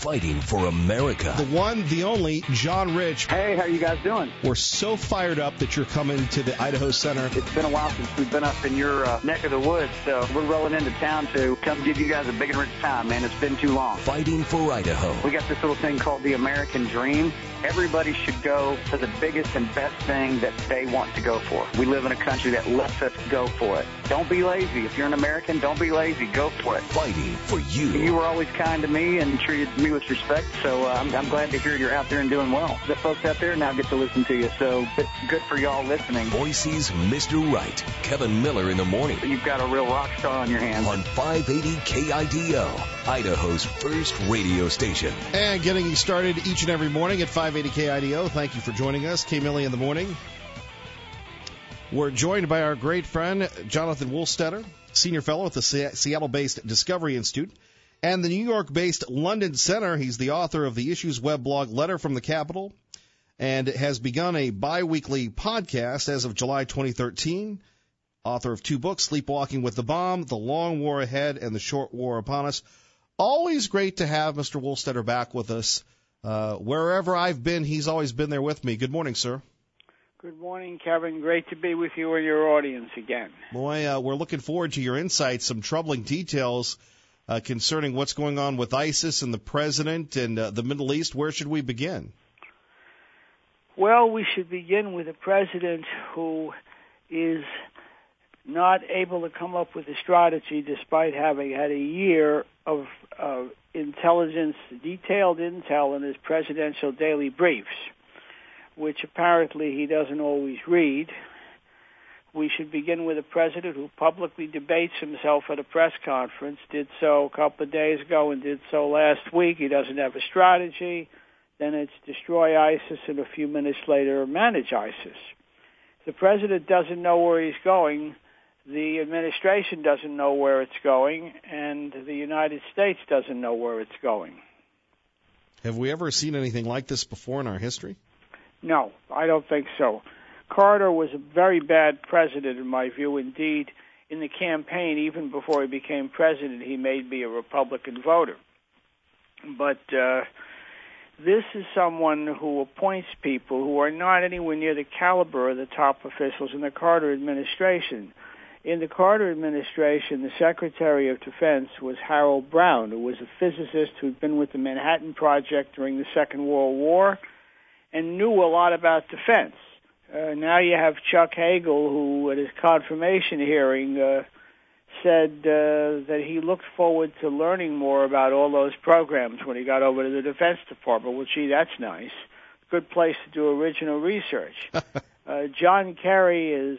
fighting for America. The one, the only, John Rich. Hey, how you guys doing? We're so fired up that you're coming to the Idaho Center. It's been a while since we've been up in your neck of the woods, so we're rolling into town to come give you guys a big and rich time, man. It's been too long. Fighting for Idaho. We got this little thing called the American Dream. Everybody should go for the biggest and best thing that they want to go for. We live in a country that lets us go for it. Don't be lazy. If you're an American, don't be lazy. Go for it. Fighting for you. You were always kind to me and treated me with respect, so I'm glad to hear you're out there and doing well. The folks out there now get to listen to you, so it's good for y'all listening. Boise's Mr. Right, Kevin Miller in the morning. You've got a real rock star on your hands. On 580 KIDO, Idaho's first radio station. And getting you started each and every morning at 580 KIDO. Thank you for joining us. K. Millie in the morning. We're joined by our great friend, Jonathan Woolstetter, Senior Fellow at the Seattle-based Discovery Institute and the New York-based London Center. He's the author of the Issues web blog, Letter from the Capitol, and has begun a bi-weekly podcast as of July 2013. Author of 2 books, Sleepwalking with the Bomb, The Long War Ahead, and The Short War Upon Us. Always great to have Mr. Woolstetter back with us. Wherever I've been, he's always been there with me. Good morning, sir. Good morning, Kevin. Great to be with you and your audience again. Boy, we're looking forward to your insights, some troubling details concerning what's going on with ISIS and the president and the Middle East. Where should we begin? Well, we should begin with a president who is not able to come up with a strategy despite having had a year of intelligence, detailed intel in his presidential daily briefs, which apparently he doesn't always read. We should begin with a president who publicly debates himself at a press conference, did so a couple of days ago and did so last week. He doesn't have a strategy. Then it's destroy ISIS, and a few minutes later manage ISIS. The president doesn't know where he's going. The administration doesn't know where it's going, and the United States doesn't know where it's going. Have we ever seen anything like this before in our history? No, I don't think so. Carter was a very bad president, in my view. Indeed, in the campaign, even before he became president, he made me a Republican voter. But this is someone who appoints people who are not anywhere near the caliber of the top officials in the Carter administration. In the Carter administration, the Secretary of Defense was Harold Brown, who was a physicist who'd been with the Manhattan Project during the Second World War and knew a lot about defense. Now you have Chuck Hagel, who at his confirmation hearing said that he looked forward to learning more about all those programs when he got over to the Defense Department. Well, gee, that's nice. Good place to do original research. John Kerry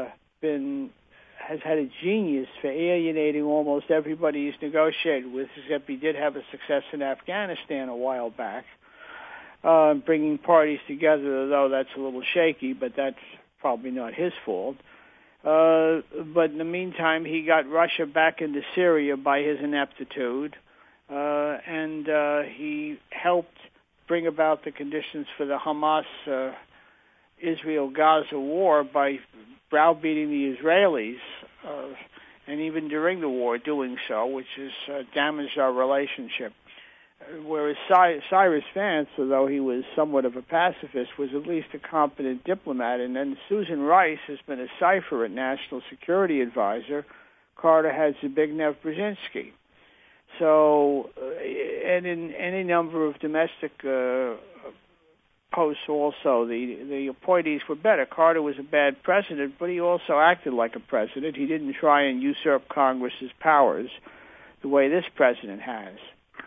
has had a genius for alienating almost everybody he's negotiated with, except he did have a success in Afghanistan a while back. Bringing parties together, though that's a little shaky, but that's probably not his fault. But in the meantime, he got Russia back into Syria by his ineptitude, and he helped bring about the conditions for the Hamas Israel-Gaza war by browbeating the Israelis, and even during the war doing so, which has damaged our relationship. Whereas Cyrus Vance, although he was somewhat of a pacifist, was at least a competent diplomat. And then Susan Rice has been a cipher at National Security Advisor. Carter has Zbigniew Brzezinski. So, and in any number of domestic posts also, the appointees were better. Carter was a bad president, but he also acted like a president. He didn't try and usurp Congress's powers the way this president has.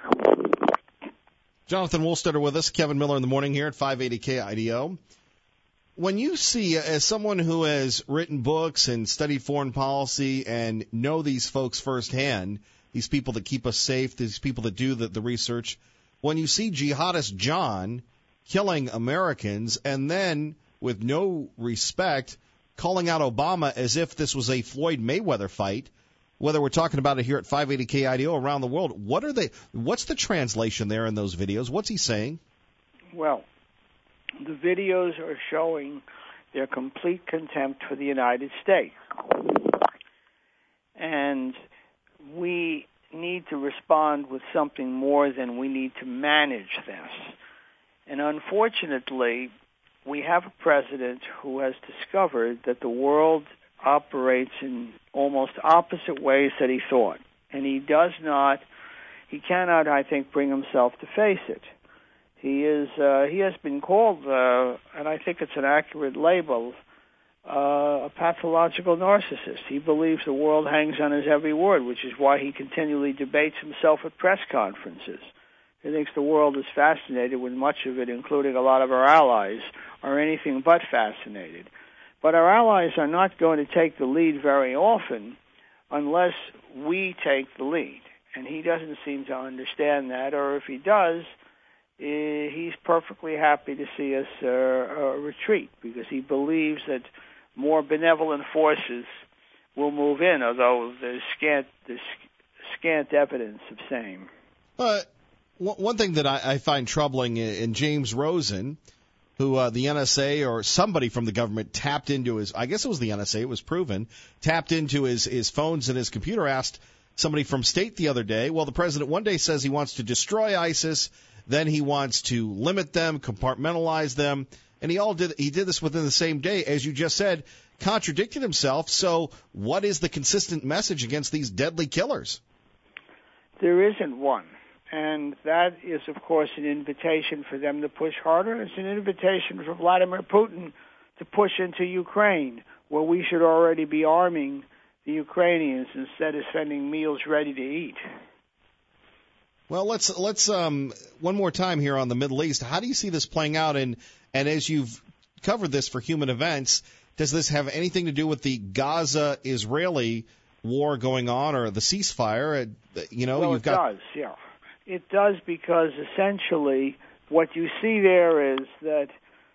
Jonathan Woolstetter with us, Kevin Miller in the morning here at 580 KIDO. When you see, as someone who has written books and studied foreign policy and know these folks firsthand, these people that keep us safe, these people that do the research, when you see jihadist John killing Americans and then, with no respect, calling out Obama as if this was a Floyd Mayweather fight, whether we're talking about it here at 580 KIDO around the world, what's the translation there in those videos? What's he saying? Well, the videos are showing their complete contempt for the United States. And we need to respond with something more than we need to manage this. And unfortunately, we have a president who has discovered that the world operates in almost opposite ways that he thought. And he cannot, I think, bring himself to face it. He has been called, and I think it's an accurate label, a pathological narcissist. He believes the world hangs on his every word, which is why he continually debates himself at press conferences. He thinks the world is fascinated with much of it, including a lot of our allies, are anything but fascinated. But our allies are not going to take the lead very often unless we take the lead. And he doesn't seem to understand that, or if he does, he's perfectly happy to see us retreat, because he believes that more benevolent forces will move in, although there's scant evidence of same. One thing that I find troubling in James Rosen, who the NSA or somebody from the government tapped into his, I guess it was the NSA, it was proven, tapped into his phones and his computer, asked somebody from state the other day, well, the president one day says he wants to destroy ISIS, then he wants to limit them, compartmentalize them, and he did this within the same day, as you just said, contradicted himself. So what is the consistent message against these deadly killers? There isn't one. And that is, of course, an invitation for them to push harder. It's an invitation for Vladimir Putin to push into Ukraine, where we should already be arming the Ukrainians instead of sending meals ready to eat. Well, let's one more time here on the Middle East. How do you see this playing out? And as you've covered this for Human Events, does this have anything to do with the Gaza-Israeli war going on, or the ceasefire? Well, it does, yeah. It does, because essentially what you see there is that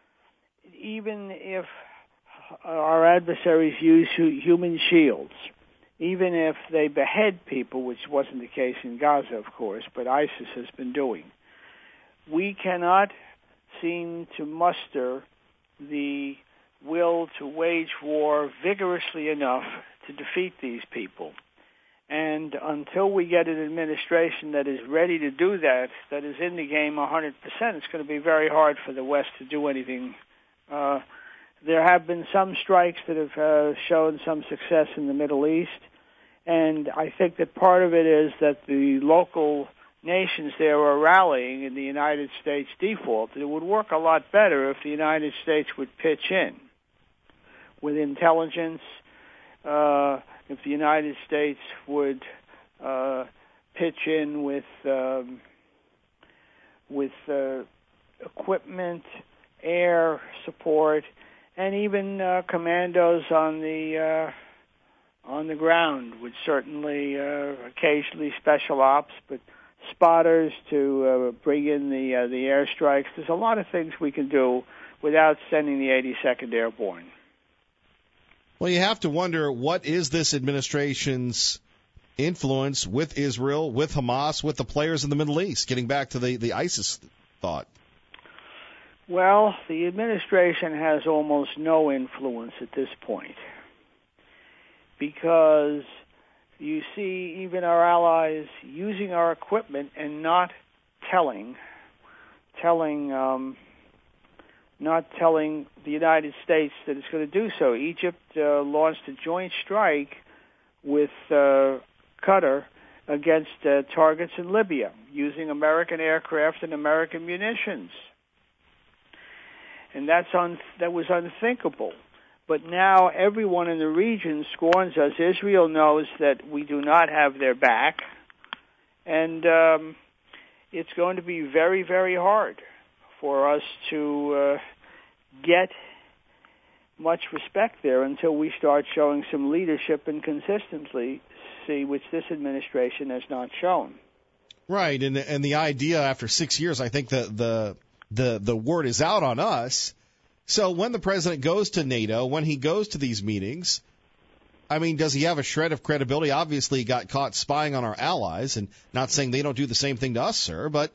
even if our adversaries use human shields, even if they behead people, which wasn't the case in Gaza, of course, but ISIS has been doing, we cannot seem to muster the will to wage war vigorously enough to defeat these people. And until we get an administration that is ready to do that is in the game 100%, it's going to be very hard for the West to do anything. There have been some strikes that have shown some success in the Middle East, and I think that part of it is that the local nations there are rallying in the United States default. It would work a lot better if the United States would pitch in with intelligence, if the United States would pitch in with equipment, air support, and even commandos on the ground would certainly occasionally special ops, but spotters to bring in the airstrikes. There's a lot of things we can do without sending the 82nd Airborne. Well, you have to wonder, what is this administration's influence with Israel, with Hamas, with the players in the Middle East, getting back to the ISIS thought? Well, the administration has almost no influence at this point, because you see even our allies using our equipment and not telling the United States that it's going to do so. Egypt launched a joint strike with Qatar against targets in Libya using American aircraft and American munitions. And that was unthinkable. But now everyone in the region scorns us. Israel knows that we do not have their back. And it's going to be very, very hard for us to get much respect there until we start showing some leadership and consistency, which this administration has not shown. Right, and the idea after 6 years, I think the word is out on us. So when the president goes to NATO, when he goes to these meetings, I mean, does he have a shred of credibility? Obviously, he got caught spying on our allies, and not saying they don't do the same thing to us, sir, but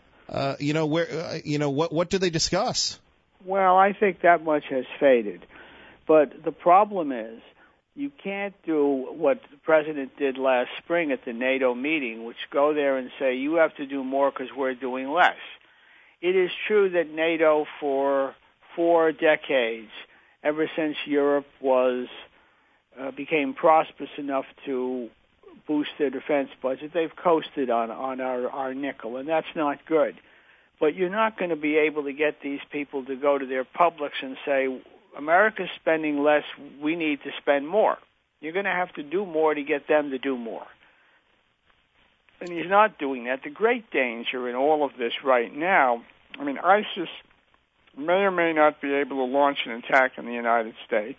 what do they discuss? Well, I think that much has faded. But the problem is You can't do what the president did last spring at the NATO meeting, which go there and say, you have to do more because we're doing less. It is true that NATO for 4 decades, ever since Europe became prosperous enough to boost their defense budget, they've coasted on our nickel, and that's not good. But you're not going to be able to get these people to go to their publics and say, America's spending less, we need to spend more. You're going to have to do more to get them to do more. And he's not doing that. The great danger in all of this right now, I mean, ISIS may or may not be able to launch an attack in the United States.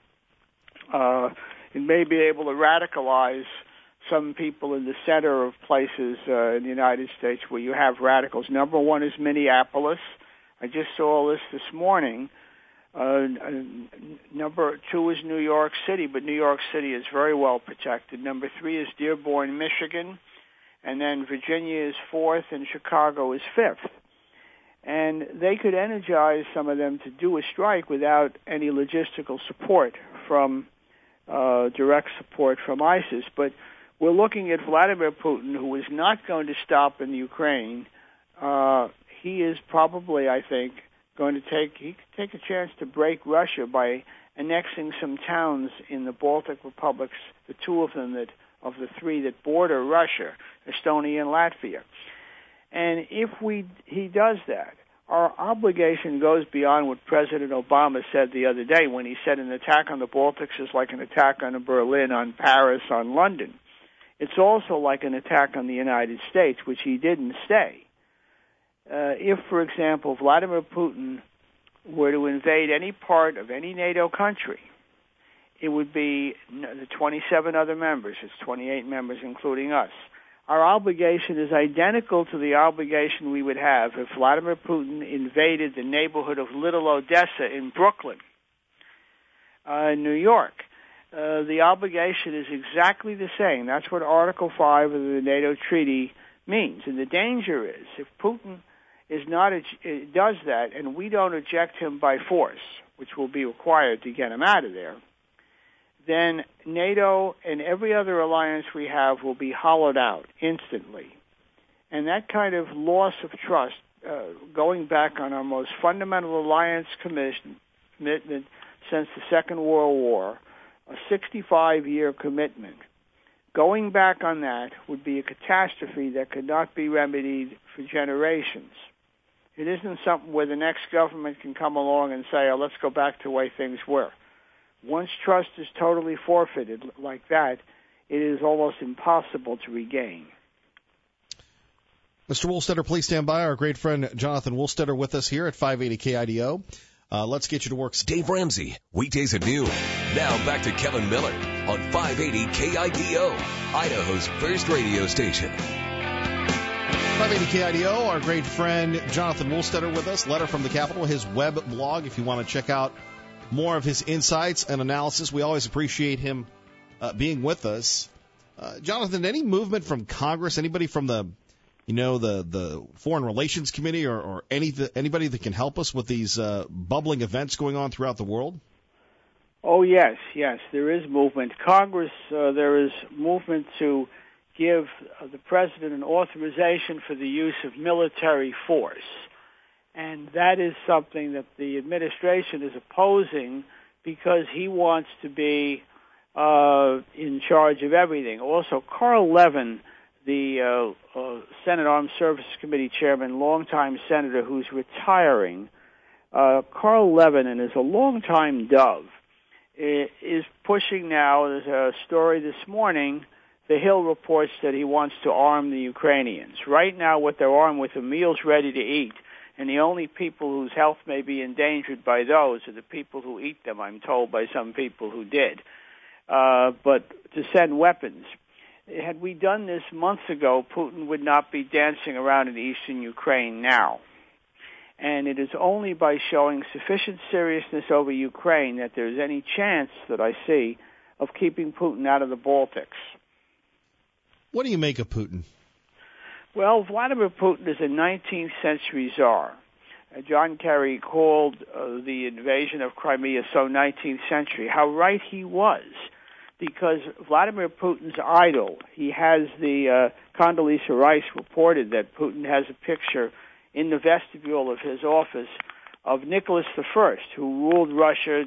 It may be able to radicalize some people in the center of places in the United States where you have radicals. Number 1 is Minneapolis. I just saw this morning. Number 2 is New York City, but New York City is very well protected. Number 3 is Dearborn, Michigan, and then Virginia is 4th, and Chicago is 5th. And they could energize some of them to do a strike without any logistical support from direct support from ISIS. But we're looking at Vladimir Putin, who is not going to stop in Ukraine. He is probably, I think, going to take a chance to break Russia by annexing some towns in the Baltic republics, the 2 of them of the 3 that border Russia, Estonia and Latvia. And if he does that, our obligation goes beyond what President Obama said the other day when he said an attack on the Baltics is like an attack on Berlin, on Paris, on London. It's also like an attack on the United States, which he didn't say. If, for example, Vladimir Putin were to invade any part of any NATO country, it would be the 27 other members. It's 28 members, including us. Our obligation is identical to the obligation we would have if Vladimir Putin invaded the neighborhood of Little Odessa in Brooklyn, New York. The obligation is exactly the same. That's what Article 5 of the NATO treaty means. And the danger is if Putin does that and we don't eject him by force, which will be required to get him out of there, then NATO and every other alliance we have will be hollowed out instantly. And that kind of loss of trust, going back on our most fundamental alliance commitment since the Second World War, a 65-year commitment, going back on that would be a catastrophe that could not be remedied for generations. It isn't something where the next government can come along and say, oh, let's go back to the way things were. Once trust is totally forfeited like that, it is almost impossible to regain. Mr. Woolstetter, please stand by. Our great friend Jonathan Woolstetter with us here at 580 KIDO. Let's get you to work. Dave Ramsey, weekdays at noon. Now back to Kevin Miller on 580 KIDO, Idaho's first radio station. 580 KIDO, our great friend Jonathan Woolstetter with us. Letter from the Capitol, his web blog, if you want to check out more of his insights and analysis. We always appreciate him being with us. Jonathan, any movement from Congress, anybody from the Foreign Relations Committee or anybody that can help us with these bubbling events going on throughout the world? Oh, yes, there is movement. Congress, there is movement to give the president an authorization for the use of military force. And that is something that the administration is opposing because he wants to be in charge of everything. Also, Carl Levin, the Senate Armed Services Committee chairman, longtime senator who's retiring, Carl Levin, and is a longtime Dove, is pushing now. There's a story this morning. The Hill reports that he wants to arm the Ukrainians. Right now, what they're armed with are meals ready to eat, and the only people whose health may be endangered by those are the people who eat them, I'm told by some people who did. But to send weapons. Had we done this months ago, Putin would not be dancing around in eastern Ukraine now. And it is only by showing sufficient seriousness over Ukraine that there's any chance that I see of keeping Putin out of the Baltics. What do you make of Putin? Well, Vladimir Putin is a 19th century czar. John Kerry called the invasion of Crimea so 19th century. How right he was. because Vladimir Putin's idol, he has Condoleezza Rice reported that Putin has a picture in the vestibule of his office of Nicholas I, who ruled Russia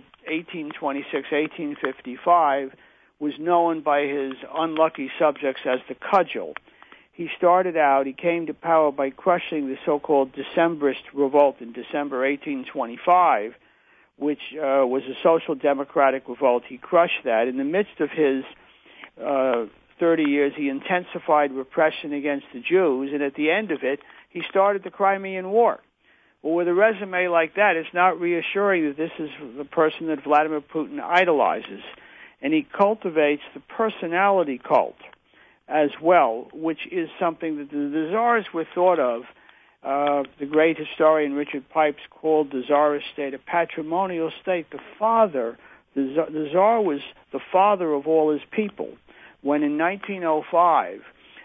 1826-1855, was known by his unlucky subjects as the Cudgel. He came to power by crushing the so-called Decembrist revolt in December 1825, which was a social democratic revolt. He crushed that. In the midst of his 30 years, he intensified repression against the Jews, and at the end of it, he started the Crimean War. Well, with a resume like that, it's not reassuring that this is the person that Vladimir Putin idolizes. And he cultivates the personality cult as well, which is something that the czars were thought of. The great historian Richard Pipes called the czarist state a patrimonial state. The czar was the father of all his people. When in 1905,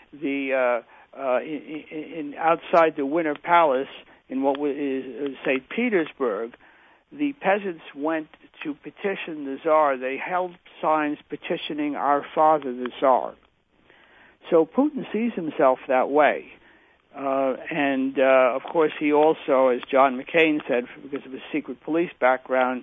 outside the Winter Palace in what is St. Petersburg, the peasants went to petition the Tsar. They held signs petitioning our father, the Tsar. So Putin sees himself that way. Of course, he also, as John McCain said, because of his secret police background,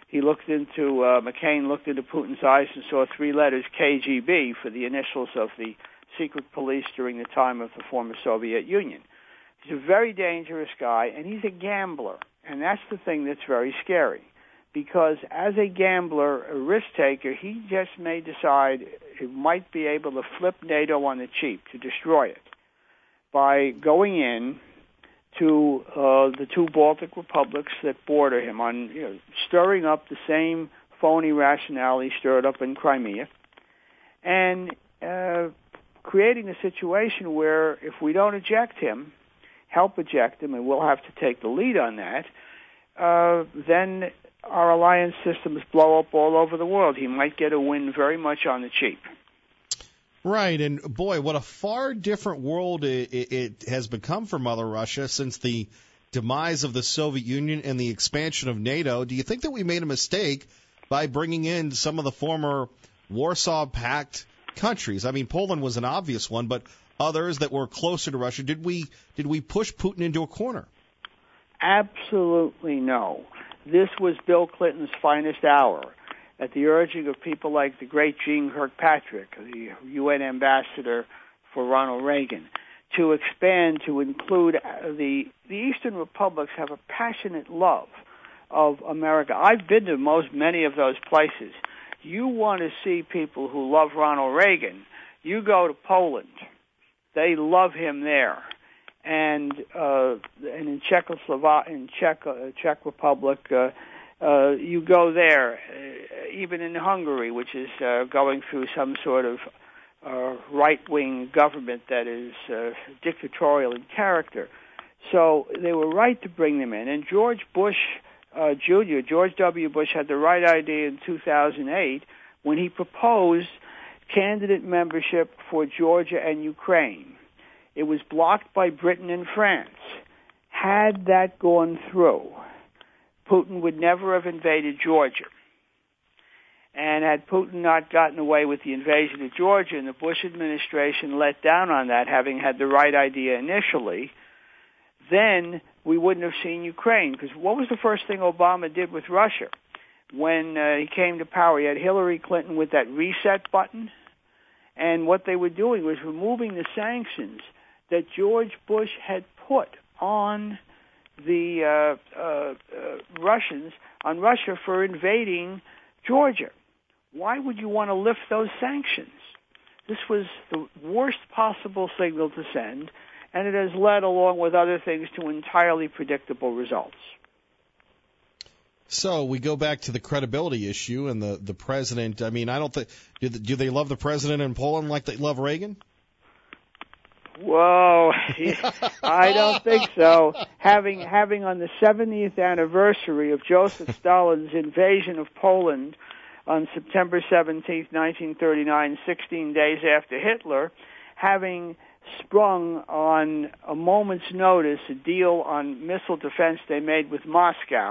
McCain looked into Putin's eyes and saw three letters, KGB, for the initials of the secret police during the time of the former Soviet Union. He's a very dangerous guy, and he's a gambler. And that's the thing that's very scary. Because as a gambler, a risk-taker, he just may decide he might be able to flip NATO on the cheap, to destroy it, by going in to the two Baltic republics that border him, stirring up the same phony rationale he stirred up in Crimea, and creating a situation where if we don't help eject him, and we'll have to take the lead on that, then our alliance systems blow up all over the world. He might get a win very much on the cheap. Right, and boy, what a far different world it has become for Mother Russia since the demise of the Soviet Union and the expansion of NATO. Do you think that we made a mistake by bringing in some of the former Warsaw Pact countries? I mean, Poland was an obvious one, but others that were closer to Russia, did we push Putin into a corner? Absolutely no. This was Bill Clinton's finest hour, at the urging of people like the great Jeane Kirkpatrick, the UN ambassador for Ronald Reagan, to expand to include the Eastern republics have a passionate love of America. I've been to many of those places. You want to see people who love Ronald Reagan, you go to Poland. They love him there. And in Czech Republic, you go there, even in Hungary, which is going through some sort of right-wing government that is dictatorial in character. So they were right to bring them in. And George Bush Jr., George W. Bush, had the right idea in 2008 when he proposed candidate membership for Georgia and Ukraine. It was blocked by Britain and France. Had that gone through, Putin would never have invaded Georgia. And had Putin not gotten away with the invasion of Georgia, and the Bush administration let down on that, having had the right idea initially, then we wouldn't have seen Ukraine. Because what was the first thing Obama did with Russia? When he came to power, he had Hillary Clinton with that reset button. And what they were doing was removing the sanctions that George Bush had put on the Russians, on Russia for invading Georgia. Why would you want to lift those sanctions? This was the worst possible signal to send, and it has led, along with other things, to entirely predictable results. So we go back to the credibility issue and the president. I mean, I don't think do they love the president in Poland like they love Reagan? Whoa, I don't think so. Having on the 70th anniversary of Joseph Stalin's invasion of Poland on September 17th, 1939, 16 days after Hitler, having sprung on a moment's notice a deal on missile defense they made with Moscow,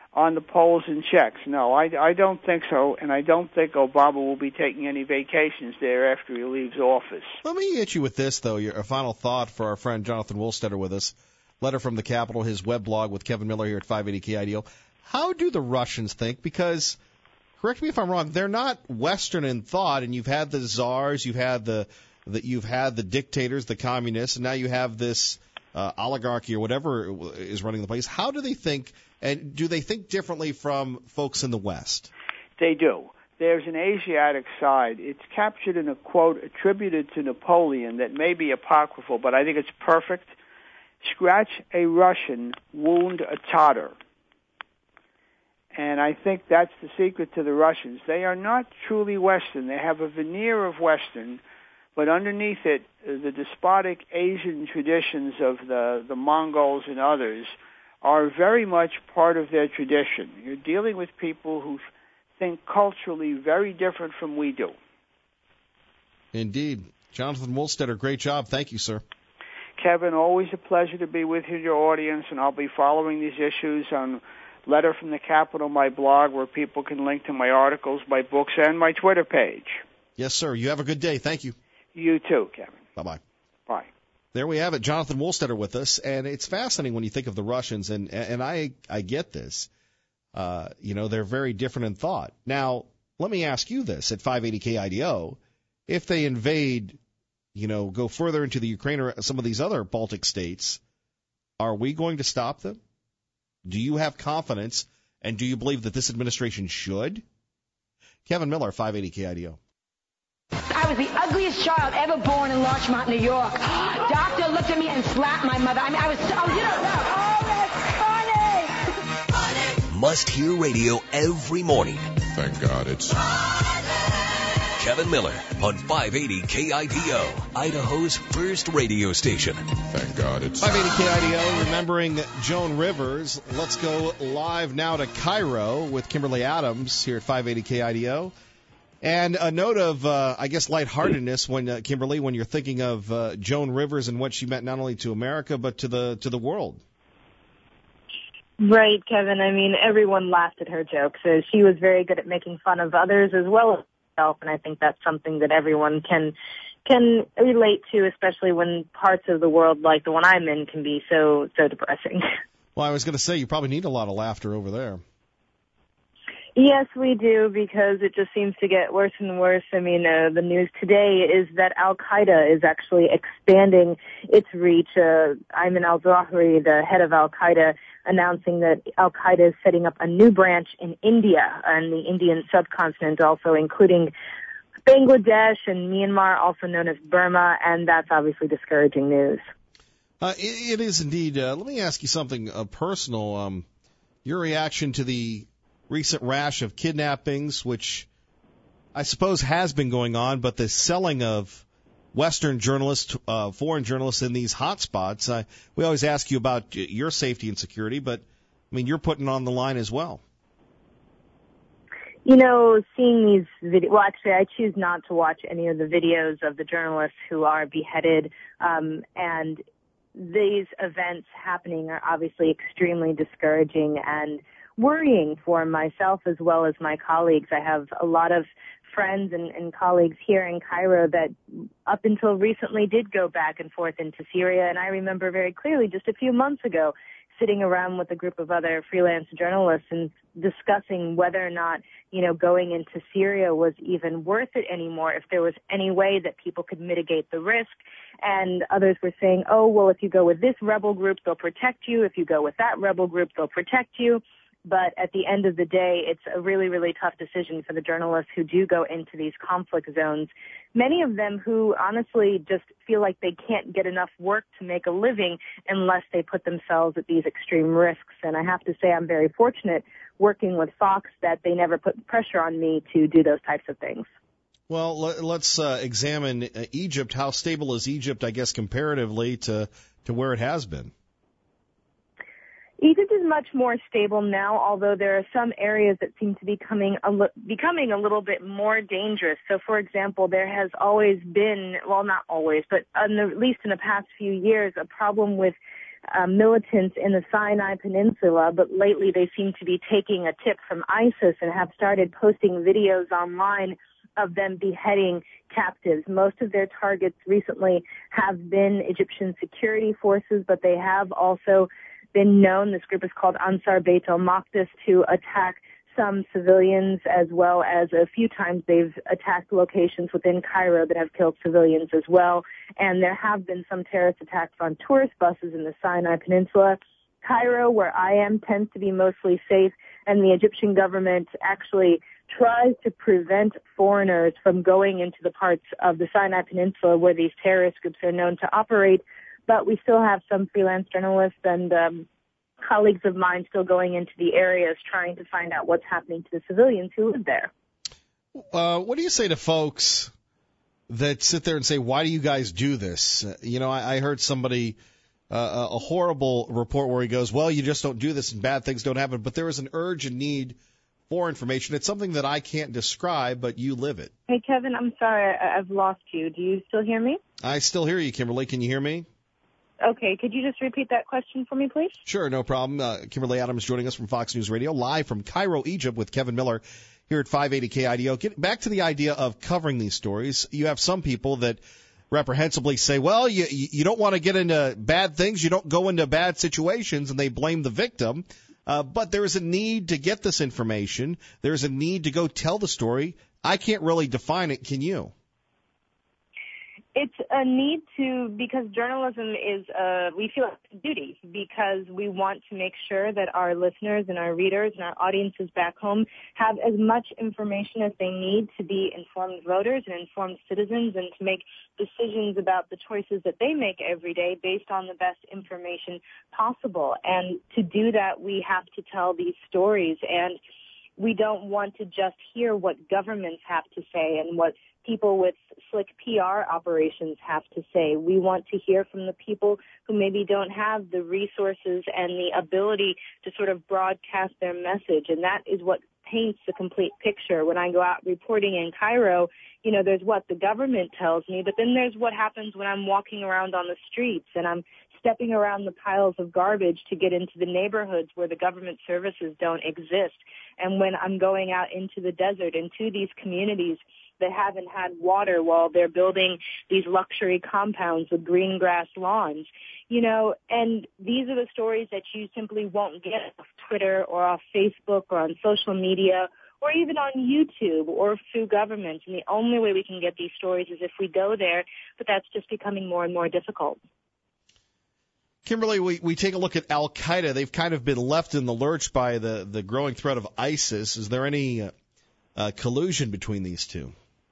on the polls and checks. No, I don't think so, and I don't think Obama will be taking any vacations there after he leaves office. Let me hit you with this, though, a final thought for our friend Jonathan Woolstetter with us. Letter from the Capitol, his web blog with Kevin Miller here at 580 KIDO. How do the Russians think? Because, correct me if I'm wrong, they're not Western in thought, and you've had the czars, you've had the dictators, the communists, and now you have this oligarchy or whatever is running the place. How do they think, and do they think differently from folks in the West? They do. There's an Asiatic side. It's captured in a quote attributed to Napoleon that may be apocryphal, but I think it's perfect. Scratch a Russian, wound a Tatar. And I think that's the secret to the Russians. They are not truly Western. They have a veneer of Western, but underneath it, the despotic Asian traditions of the Mongols and others are very much part of their tradition. You're dealing with people who think culturally very different from we do. Indeed. Jonathan Woolstetter, great job. Thank you, sir. Kevin, always a pleasure to be with you, your audience, and I'll be following these issues on Letter from the Capitol, my blog, where people can link to my articles, my books, and my Twitter page. Yes, sir. You have a good day. Thank you. You too, Kevin. Bye-bye. Bye. There we have it, Jonathan Woolstetter with us, and it's fascinating when you think of the Russians, and I get this. They're very different in thought. Now, let me ask you this at 580 KIDO. If they invade, go further into the Ukraine or some of these other Baltic states, are we going to stop them? Do you have confidence, and do you believe that this administration should? Kevin Miller, 580 KIDO. I was the ugliest child ever born in Larchmont, New York. Doctor looked at me and slapped my mother. I mean, I was so, that's funny. Must-hear radio every morning. Thank God it's Kevin Miller on 580 KIDO, Idaho's first radio station. Thank God it's 580 KIDO, remembering Joan Rivers. Let's go live now to Cairo with Kimberly Adams here at 580 KIDO. And a note of, lightheartedness when Kimberly, when you're thinking of Joan Rivers and what she meant not only to America but to the world. Right, Kevin. I mean, everyone laughed at her jokes. She was very good at making fun of others as well as herself, and I think that's something that everyone can relate to, especially when parts of the world like the one I'm in can be so depressing. Well, I was going to say, you probably need a lot of laughter over there. Yes, we do, because it just seems to get worse and worse. I mean, the news today is that Al-Qaeda is actually expanding its reach. Ayman al-Zawahiri, the head of Al-Qaeda, announcing that Al-Qaeda is setting up a new branch in India and the Indian subcontinent, also including Bangladesh and Myanmar, also known as Burma, and that's obviously discouraging news. It is indeed. Let me ask you something personal. Your reaction to the recent rash of kidnappings, which I suppose has been going on, but the selling of Western journalists, foreign journalists in these hotspots. We always ask you about your safety and security, but, I mean, you're putting on the line as well. Seeing these videos, well, actually, I choose not to watch any of the videos of the journalists who are beheaded, and these events happening are obviously extremely discouraging and worrying for myself as well as my colleagues. I have a lot of friends and colleagues here in Cairo that up until recently did go back and forth into Syria, and I remember very clearly just a few months ago sitting around with a group of other freelance journalists and discussing whether or not, going into Syria was even worth it anymore, if there was any way that people could mitigate the risk. And others were saying, oh, well, if you go with this rebel group, they'll protect you. If you go with that rebel group, they'll protect you. But at the end of the day, it's a really, really tough decision for the journalists who do go into these conflict zones. Many of them who honestly just feel like they can't get enough work to make a living unless they put themselves at these extreme risks. And I have to say I'm very fortunate working with Fox that they never put pressure on me to do those types of things. Well, let's examine Egypt. How stable is Egypt, I guess, comparatively to where it has been? Egypt is much more stable now, although there are some areas that seem to be becoming a little bit more dangerous. So, for example, there has always been, well, not always, but at least in the past few years, a problem with militants in the Sinai Peninsula, but lately they seem to be taking a tip from ISIS and have started posting videos online of them beheading captives. Most of their targets recently have been Egyptian security forces, but they have also been known, this group is called Ansar Beit al-Maqdis, to attack some civilians, as well as a few times they've attacked locations within Cairo that have killed civilians as well. And there have been some terrorist attacks on tourist buses in the Sinai Peninsula. Cairo, where I am, tends to be mostly safe, and the Egyptian government actually tries to prevent foreigners from going into the parts of the Sinai Peninsula where these terrorist groups are known to operate. But we still have some freelance journalists and colleagues of mine still going into the areas trying to find out what's happening to the civilians who live there. What do you say to folks that sit there and say, why do you guys do this? I heard somebody, a horrible report where he goes, well, you just don't do this and bad things don't happen. But there is an urgent need for information. It's something that I can't describe, but you live it. Hey, Kevin, I'm sorry. I've lost you. Do you still hear me? I still hear you, Kimberly. Can you hear me? Okay, could you just repeat that question for me, please? Sure, no problem. Kimberly Adams joining us from Fox News Radio, live from Cairo, Egypt, with Kevin Miller here at 580 KIDO. Get back to the idea of covering these stories. You have some people that reprehensibly say, well, you don't want to get into bad things, you don't go into bad situations, and they blame the victim. But there is a need to get this information. There's a need to go tell the story. I can't really define it. Can you? It's a need to, because journalism is, we feel it's a duty, because we want to make sure that our listeners and our readers and our audiences back home have as much information as they need to be informed voters and informed citizens, and to make decisions about the choices that they make every day based on the best information possible. And to do that, we have to tell these stories, and we don't want to just hear what governments have to say and what people with slick PR operations have to say. We want to hear from the people who maybe don't have the resources and the ability to sort of broadcast their message. And that is what paints the complete picture. When I go out reporting in Cairo, there's what the government tells me, but then there's what happens when I'm walking around on the streets and I'm stepping around the piles of garbage to get into the neighborhoods where the government services don't exist. And when I'm going out into the desert, into these communities that haven't had water while they're building these luxury compounds with green grass lawns, and these are the stories that you simply won't get off Twitter or off Facebook or on social media or even on YouTube or through government. And the only way we can get these stories is if we go there, but that's just becoming more and more difficult. Kimberly, we take a look at Al-Qaeda. They've kind of been left in the lurch by the growing threat of ISIS. Is there any collusion between these two?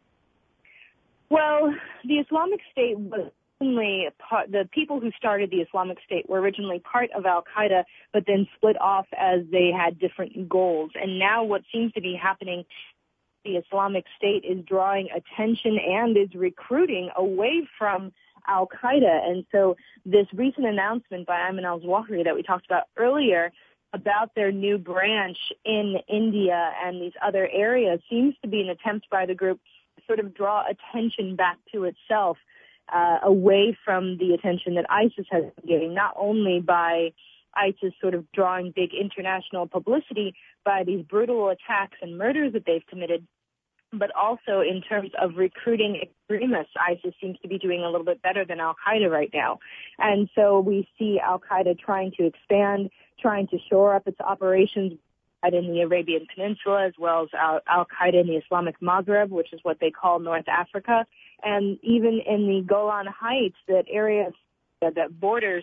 Well, the Islamic State was originally the people who started the Islamic State were originally part of Al-Qaeda, but then split off as they had different goals. And now what seems to be happening, the Islamic State is drawing attention and is recruiting away from Al-Qaeda. And so this recent announcement by Ayman al-Zawahiri that we talked about earlier about their new branch in India and these other areas seems to be an attempt by the group to sort of draw attention back to itself, away from the attention that ISIS has been getting, not only by ISIS sort of drawing big international publicity by these brutal attacks and murders that they've committed, but also in terms of recruiting extremists. ISIS seems to be doing a little bit better than Al-Qaeda right now. And so we see Al-Qaeda trying to expand, trying to shore up its operations in the Arabian Peninsula, as well as Al-Qaeda in the Islamic Maghreb, which is what they call North Africa. And even in the Golan Heights, that area that borders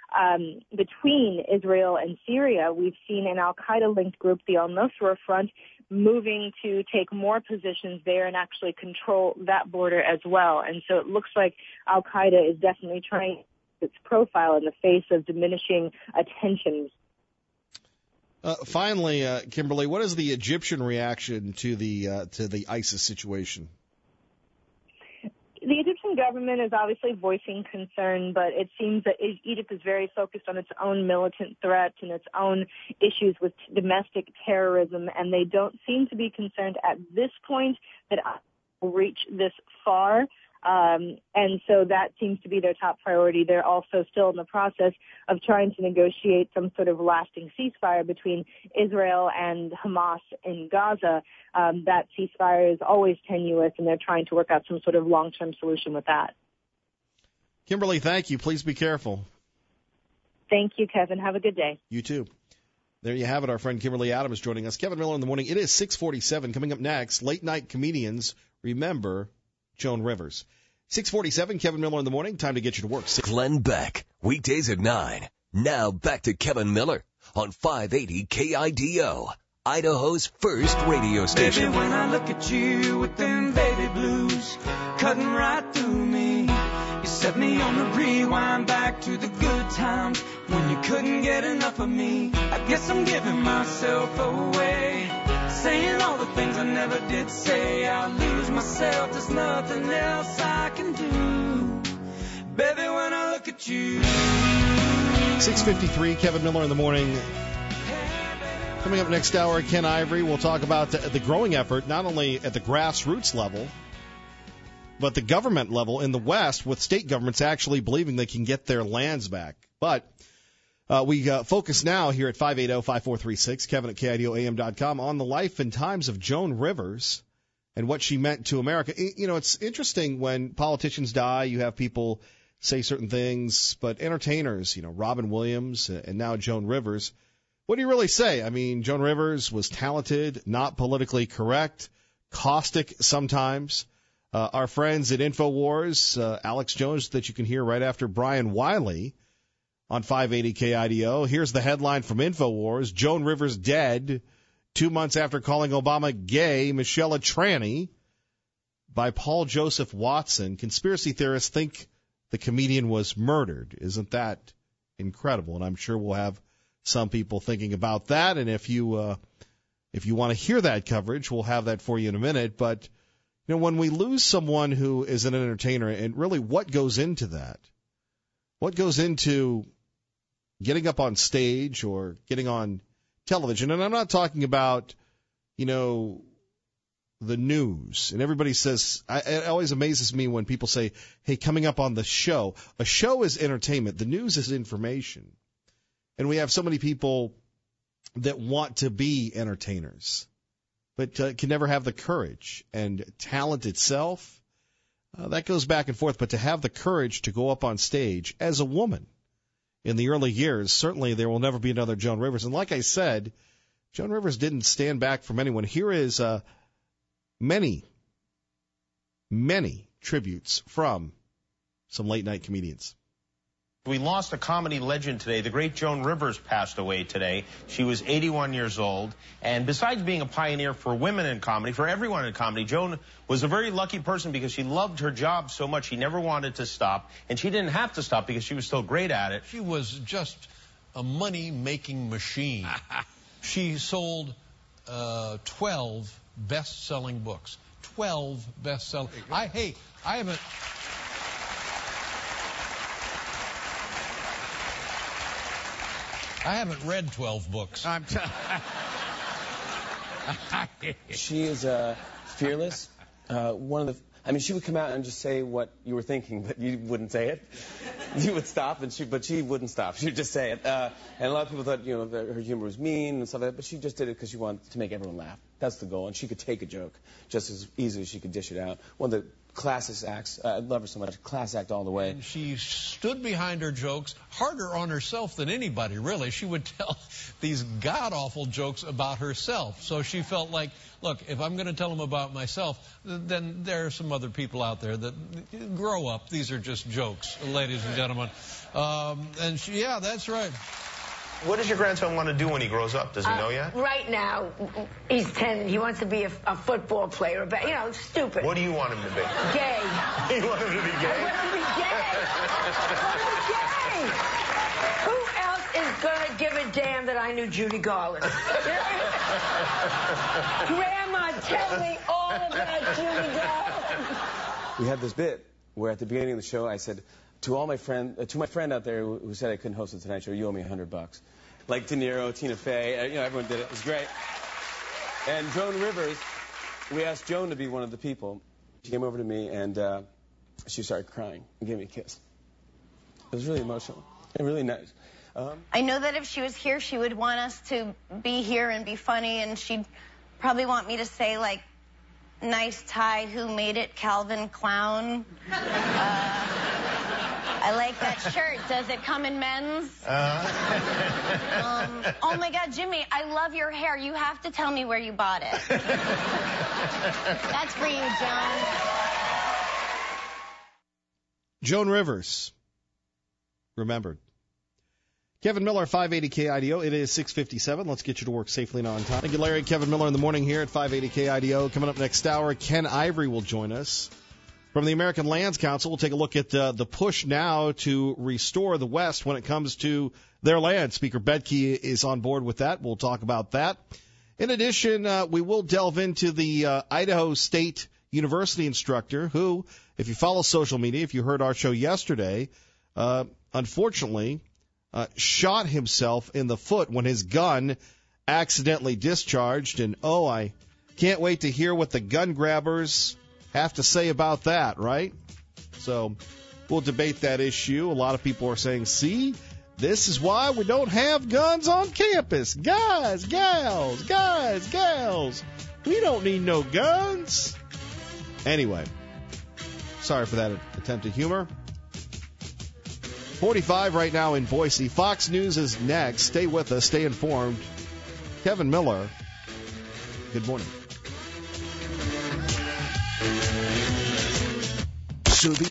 between Israel and Syria, we've seen an Al-Qaeda-linked group, the Al-Nusra Front, moving to take more positions there and actually control that border as well. And so it looks like Al-Qaeda is definitely trying its profile in the face of diminishing attention. Finally, Kimberly, what is the Egyptian reaction to the ISIS situation? The Egyptian government is obviously voicing concern, but it seems that Egypt is very focused on its own militant threats and its own issues with domestic terrorism, and they don't seem to be concerned at this point that it will reach this far. And so that seems to be their top priority. They're also still in the process of trying to negotiate some sort of lasting ceasefire between Israel and Hamas in Gaza. That ceasefire is always tenuous, and they're trying to work out some sort of long-term solution with that. Kimberly, thank you. Please be careful. Thank you, Kevin. Have a good day. You too. There you have it. Our friend Kimberly Adams joining us. Kevin Miller in the morning. It is 6:47. Coming up next, late night comedians remember Joan Rivers. 6:47, Kevin Miller in the morning. Time to get you to work. Glenn Beck, weekdays at 9. Now back to Kevin Miller on 580 KIDO, Idaho's first radio station. Baby, when I look at you with them baby blues cutting right through me, you set me on the rewind back to the good times when you couldn't get enough of me. I guess I'm giving myself away, saying all the things I never did say. I lose myself, there's nothing else I can do. Baby, when I look at you. 6:53, Kevin Miller in the morning. Coming up next hour, Ken Ivory will talk about the growing effort, not only at the grassroots level, but the government level in the West, with state governments actually believing they can get their lands back. But we focus now here at 580-5436, Kevin at KIDOAM.com, on the life and times of Joan Rivers and what she meant to America. You know, it's interesting when politicians die, you have people say certain things, but entertainers, you know, Robin Williams and now Joan Rivers, what do you really say? I mean, Joan Rivers was talented, not politically correct, caustic sometimes. Our friends at InfoWars, Alex Jones, that you can hear right after Brian Wiley on 580 KIDO. Here's the headline from InfoWars: Joan Rivers dead 2 months after calling Obama gay. Michelle a tranny, by Paul Joseph Watson. Conspiracy theorists think the comedian was murdered. Isn't that incredible? And I'm sure we'll have some people thinking about that. And if you want to hear that coverage, we'll have that for you in a minute. But you know, when we lose someone who is an entertainer, and really what goes into that? What goes into getting up on stage or getting on television? And I'm not talking about, you know, the news. And everybody says, it always amazes me when people say, hey, coming up on the show. A show is entertainment. The news is information. And we have so many people that want to be entertainers, but can never have the courage. And talent itself, that goes back and forth. But to have the courage to go up on stage as a woman in the early years, certainly there will never be another Joan Rivers. And like I said, Joan Rivers didn't stand back from anyone. Here is many tributes from some late-night comedians. We lost a comedy legend today. The great Joan Rivers passed away today. She was 81 years old. And besides being a pioneer for women in comedy, for everyone in comedy, Joan was a very lucky person because she loved her job so much. She never wanted to stop. And she didn't have to stop because she was still great at it. She was just a money-making machine. She sold 12 best-selling books. 12 best-selling. I haven't read 12 books. She is fearless. She would come out and just say what you were thinking, but you wouldn't say it. You would stop, but she wouldn't stop. She would just say it. And a lot of people thought, you know, that her humor was mean and stuff like that, but she just did it because she wanted to make everyone laugh. That's the goal. And she could take a joke just as easily as she could dish it out. One of the classist acts. I love her so much. Class act all the way. And she stood behind her jokes harder on herself than anybody, really. She would tell these god-awful jokes about herself. So she felt like, look, if I'm going to tell them about myself, then there are some other people out there that grow up. These are just jokes, ladies and gentlemen. Yeah, that's right. What does your grandson want to do when he grows up? Does he know yet? Right now, he's 10. He wants to be a football player. But, you know, stupid. What do you want him to be? Gay. You want him to be gay? I want him to be gay. I want him to be gay. Who else is going to give a damn that I knew Judy Garland? Grandma, tell me all about Judy Garland. We had this bit where at the beginning of the show I said, to my friend out there who said I couldn't host the Tonight Show, you owe me $100. Like De Niro, Tina Fey, everyone did it. It was great. And Joan Rivers, we asked Joan to be one of the people. She came over to me and she started crying and gave me a kiss. It was really emotional and really nice. I know that if she was here, she would want us to be here and be funny, and she'd probably want me to say, like, nice tie, who made it, Calvin Clown? I like that shirt. Does it come in men's? Oh, my God, Jimmy, I love your hair. You have to tell me where you bought it. That's for you, Joan. Joan Rivers. Remembered. Kevin Miller, 580 KIDO. It is 6:57. Let's get you to work safely and on time. Thank you, Larry. Kevin Miller in the morning here at 580 KIDO. Coming up next hour, Ken Ivory will join us. From the American Lands Council, we'll take a look at the push now to restore the West when it comes to their land. Speaker Bedke is on board with that. We'll talk about that. In addition, we will delve into the Idaho State University instructor who, if you follow social media, if you heard our show yesterday, unfortunately shot himself in the foot when his gun accidentally discharged. And, I can't wait to hear what the gun grabbers have to say about that, right? So we'll debate that issue. A lot of people are saying, see, this is why we don't have guns on campus. Guys, gals, we don't need no guns. Anyway, sorry for that attempt at humor. 45 right now in Boise. Fox News is next. Stay with us. Stay informed. Kevin Miller, good morning. So the